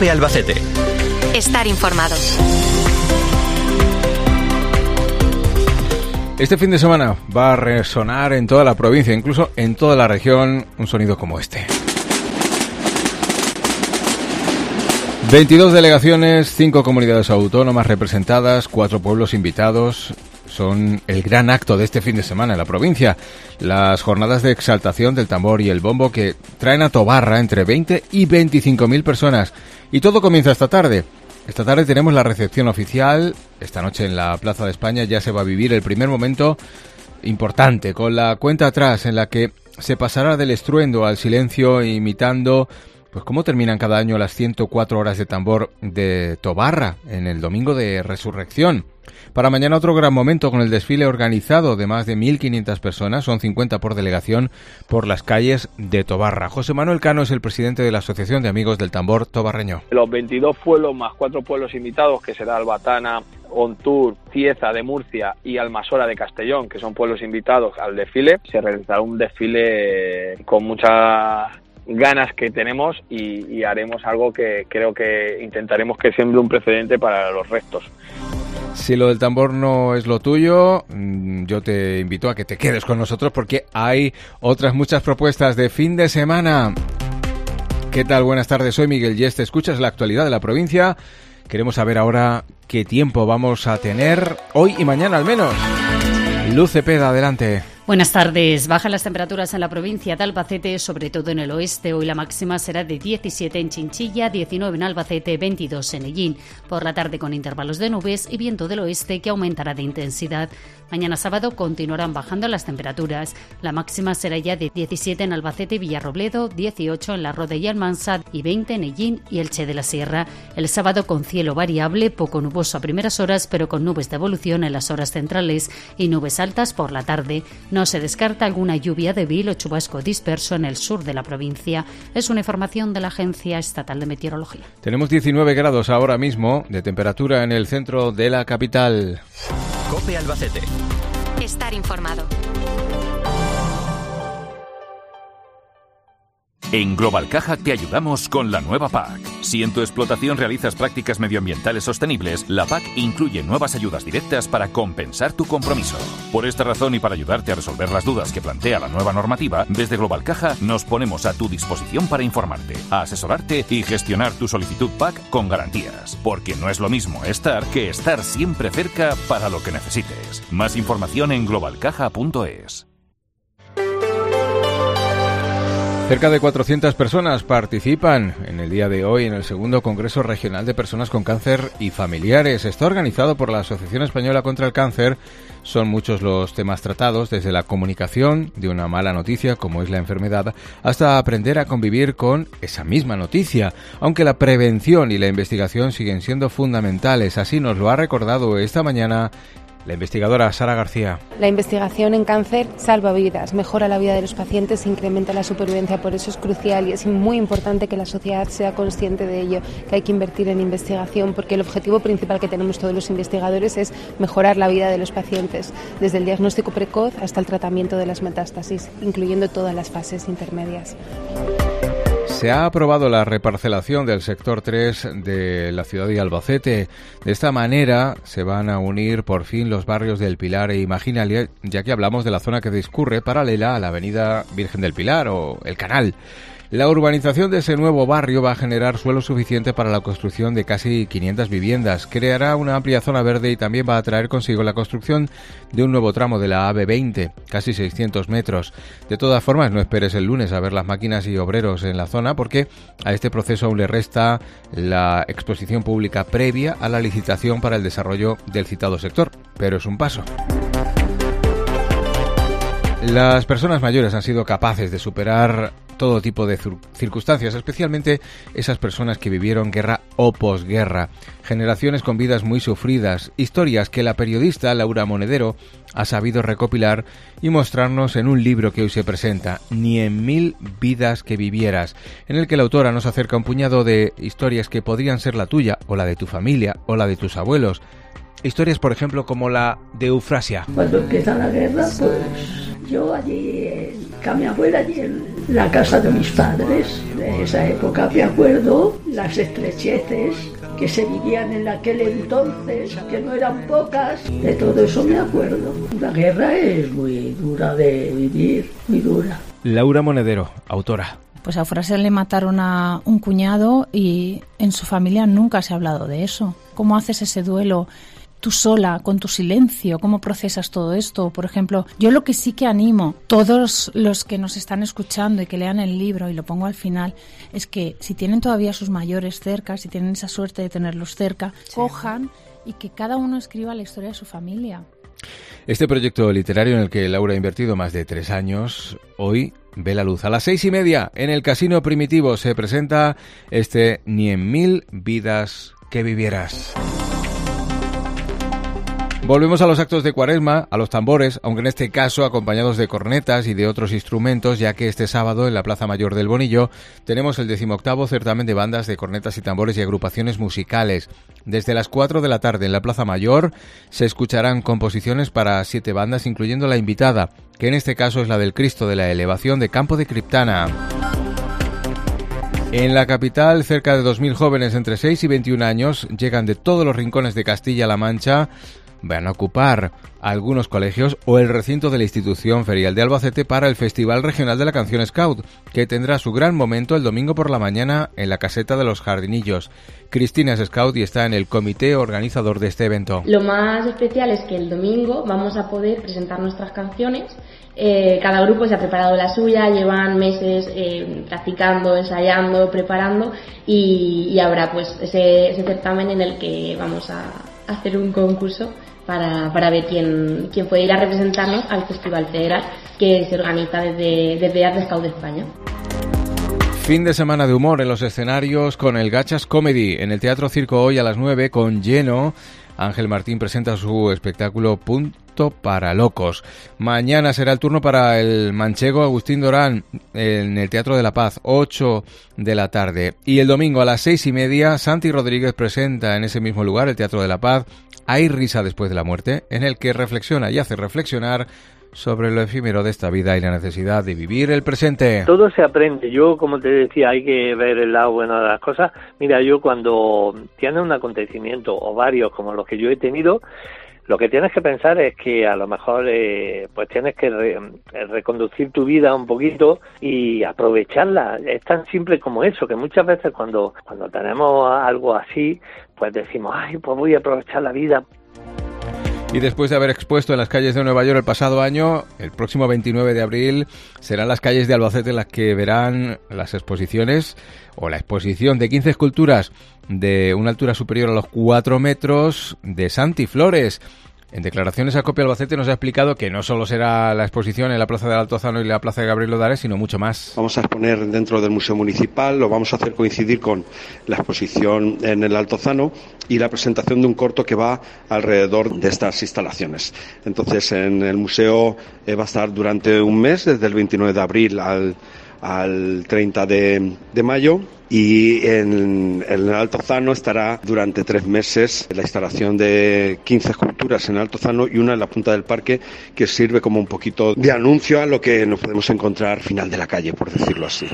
COPE Albacete. Estar informado. Este fin de semana va a resonar en toda la provincia, incluso en toda la región, un sonido como este. 22 delegaciones, 5 comunidades autónomas representadas, 4 pueblos invitados. Son el gran acto de este fin de semana en la provincia. Las jornadas de exaltación del tambor y el bombo que traen a Tobarra entre 20 y 25.000 personas. Y todo comienza esta tarde. Esta tarde tenemos la recepción oficial. Esta noche en la Plaza de España ya se va a vivir el primer momento importante, con la cuenta atrás en la que se pasará del estruendo al silencio, imitando pues cómo terminan cada año las 104 horas de tambor de Tobarra en el domingo de Resurrección. Para mañana otro gran momento con el desfile organizado de más de 1.500 personas, son 50 por delegación, por las calles de Tobarra. José Manuel Cano es el presidente de la Asociación de Amigos del Tambor Tobarreño. Los 22 pueblos más 4 pueblos invitados, que será Albatana, Ontur, Cieza de Murcia y Almasora de Castellón, que son pueblos invitados al desfile. Se realizará un desfile con muchas ganas que tenemos y haremos algo que creo que intentaremos que siembre un precedente para los restos. Si lo del tambor no es lo tuyo, yo te invito a que te quedes con nosotros porque hay otras muchas propuestas de fin de semana. ¿Qué tal? Buenas tardes, soy Miguel Yeste. Escuchas la actualidad de la provincia. Queremos saber ahora qué tiempo vamos a tener hoy y mañana al menos. Luz Cepeda, adelante. Buenas tardes. Bajan las temperaturas en la provincia de Albacete, sobre todo en el oeste. Hoy la máxima será de 17 en Chinchilla, 19 en Albacete, 22 en Ellín. Por la tarde con intervalos de nubes y viento del oeste que aumentará de intensidad. Mañana sábado continuarán bajando las temperaturas. La máxima será ya de 17 en Albacete y Villarrobledo, 18 en La Roda y Almansa y 20 en Ellín y Elche de la Sierra. El sábado con cielo variable, poco nuboso a primeras horas, pero con nubes de evolución en las horas centrales y nubes altas por la tarde. No se descarta alguna lluvia débil o chubasco disperso en el sur de la provincia. Es una información de la Agencia Estatal de Meteorología. Tenemos 19 grados ahora mismo de temperatura en el centro de la capital. COPE Albacete. Estar informado. En Global Caja te ayudamos con la nueva PAC. Si en tu explotación realizas prácticas medioambientales sostenibles, la PAC incluye nuevas ayudas directas para compensar tu compromiso. Por esta razón y para ayudarte a resolver las dudas que plantea la nueva normativa, desde Global Caja nos ponemos a tu disposición para informarte, asesorarte y gestionar tu solicitud PAC con garantías. Porque no es lo mismo estar que estar siempre cerca para lo que necesites. Más información en globalcaja.es. Cerca de 400 personas participan en el día de hoy en el segundo Congreso Regional de Personas con Cáncer y Familiares. Está organizado por la Asociación Española contra el Cáncer. Son muchos los temas tratados, desde la comunicación de una mala noticia, como es la enfermedad, hasta aprender a convivir con esa misma noticia, aunque la prevención y la investigación siguen siendo fundamentales. Así nos lo ha recordado esta mañana la investigadora Sara García. La investigación en cáncer salva vidas, mejora la vida de los pacientes, incrementa la supervivencia, por eso es crucial y es muy importante que la sociedad sea consciente de ello, que hay que invertir en investigación, porque el objetivo principal que tenemos todos los investigadores es mejorar la vida de los pacientes, desde el diagnóstico precoz hasta el tratamiento de las metástasis, incluyendo todas las fases intermedias. Se ha aprobado la reparcelación del sector 3 de la ciudad de Albacete. De esta manera se van a unir por fin los barrios del Pilar e Imaginalia, ya que hablamos de la zona que discurre paralela a la avenida Virgen del Pilar o el Canal. La urbanización de ese nuevo barrio va a generar suelo suficiente para la construcción de casi 500 viviendas. Creará una amplia zona verde y también va a traer consigo la construcción de un nuevo tramo de la AB20, casi 600 metros. De todas formas, no esperes el lunes a ver las máquinas y obreros en la zona, porque a este proceso aún le resta la exposición pública previa a la licitación para el desarrollo del citado sector. Pero es un paso. Las personas mayores han sido capaces de superar todo tipo de circunstancias, especialmente esas personas que vivieron guerra o posguerra, generaciones con vidas muy sufridas, historias que la periodista Laura Monedero ha sabido recopilar y mostrarnos en un libro que hoy se presenta, Ni en 1000 vidas que vivieras, en el que la autora nos acerca un puñado de historias que podrían ser la tuya, o la de tu familia, o la de tus abuelos. Historias, por ejemplo, como la de Eufrasia. Cuando empieza la guerra, pues Yo allí, con mi abuela, allí en la casa de mis padres, de esa época me acuerdo las estrecheces que se vivían en aquel entonces, que no eran pocas, de todo eso me acuerdo. La guerra es muy dura de vivir, muy dura. Laura Monedero, autora. Pues a Fraser le mataron a un cuñado y en su familia nunca se ha hablado de eso. ¿Cómo haces ese duelo tú sola, con tu silencio? ¿Cómo procesas todo esto? Por ejemplo, yo lo que sí que animo, todos los que nos están escuchando y que lean el libro, y lo pongo al final, es que si tienen todavía a sus mayores cerca, si tienen esa suerte de tenerlos cerca, cojan y que cada uno escriba la historia de su familia. Este proyecto literario en el que Laura ha invertido más de 3 años, hoy ve la luz. A las 6:30 en el Casino Primitivo se presenta este Ni en 1000 vidas que vivieras. Volvemos a los actos de Cuaresma, a los tambores, aunque en este caso acompañados de cornetas y de otros instrumentos, ya que este sábado en la Plaza Mayor del Bonillo tenemos el 18º certamen de bandas de cornetas y tambores y agrupaciones musicales. Desde las 4 de la tarde en la Plaza Mayor se escucharán composiciones para 7 bandas, incluyendo la invitada, que en este caso es la del Cristo de la Elevación de Campo de Criptana. En la capital, cerca de 2.000 jóvenes entre 6 y 21 años llegan de todos los rincones de Castilla-La Mancha. Van a ocupar algunos colegios o el recinto de la institución ferial de Albacete para el Festival Regional de la Canción Scout, que tendrá su gran momento el domingo por la mañana en la caseta de los Jardinillos. Cristina es Scout y está en el comité organizador de este evento. Lo más especial es que el domingo vamos a poder presentar nuestras canciones. Cada grupo se ha preparado la suya, llevan meses practicando, ensayando, preparando y habrá pues ese certamen en el que vamos a hacer un concurso para ver quién puede ir a representarnos al Festival Federal que se organiza desde Art Scout de España. Fin de semana de humor en los escenarios con el Gachas Comedy. En el Teatro Circo hoy a las 9 con Lleno. Ángel Martín presenta su espectáculo Punto para Locos. Mañana será el turno para el manchego Agustín Dorán en el Teatro de la Paz, 8 de la tarde. Y el domingo a las 6:30, Santi Rodríguez presenta en ese mismo lugar, el Teatro de la Paz, Hay risa después de la muerte, en el que reflexiona y hace reflexionar sobre lo efímero de esta vida y la necesidad de vivir el presente. Todo se aprende. Yo, como te decía, hay que ver el lado bueno de las cosas. Mira, yo cuando tienes un acontecimiento o varios como los que yo he tenido, lo que tienes que pensar es que a lo mejor pues tienes que reconducir tu vida un poquito y aprovecharla. Es tan simple como eso, que muchas veces cuando tenemos algo así, pues decimos, ay, pues voy a aprovechar la vida. Y después de haber expuesto en las calles de Nueva York el pasado año, el próximo 29 de abril serán las calles de Albacete las que verán las exposiciones o la exposición de 15 esculturas de una altura superior a los 4 metros de Santi Flores. En declaraciones a Copia Albacete nos ha explicado que no solo será la exposición en la Plaza del Altozano y la Plaza de Gabriel Odares, sino mucho más. Vamos a exponer dentro del Museo Municipal, lo vamos a hacer coincidir con la exposición en el Altozano y la presentación de un corto que va alrededor de estas instalaciones. Entonces, en el museo va a estar durante un mes, desde el 29 de abril al 30 de mayo. Y en el Altozano estará durante 3 meses la instalación de 15 esculturas en el Altozano y una en la punta del parque que sirve como un poquito de anuncio a lo que nos podemos encontrar al final de la calle, por decirlo así.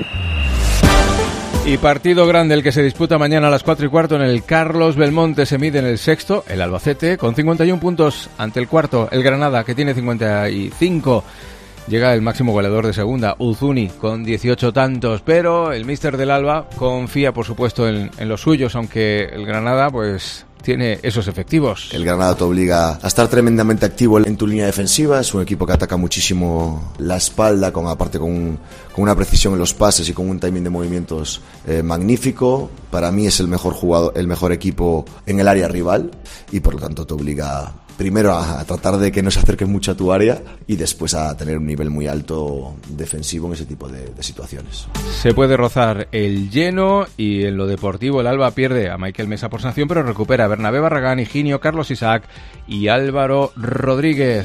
Y partido grande el que se disputa mañana a las 4:15 en el Carlos Belmonte. Se mide en el sexto, el Albacete, con 51 puntos ante el cuarto, el Granada, que tiene 55. Llega el máximo goleador de segunda, Uzuni, con 18 tantos, pero el míster del Alba confía, por supuesto, en los suyos, aunque el Granada, pues, tiene esos efectivos. El Granada te obliga a estar tremendamente activo en tu línea defensiva. Es un equipo que ataca muchísimo la espalda, aparte con una precisión en los pases y con un timing de movimientos magnífico. Para mí es el mejor equipo en el área rival y por lo tanto te obliga primero a tratar de que no se acerquen mucho a tu área y después a tener un nivel muy alto defensivo en ese tipo de situaciones. Se puede rozar el lleno y en lo deportivo el Alba pierde a Michael Mesa por sanción, pero recupera a Bernabé Barragán, Higinio, Carlos Isaac y Álvaro Rodríguez.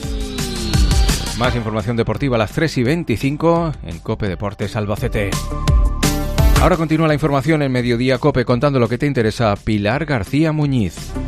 Más información deportiva a las 3:25 en COPE Deportes Albacete. Ahora continúa la información en Mediodía COPE contando lo que te interesa. Pilar García Muñiz.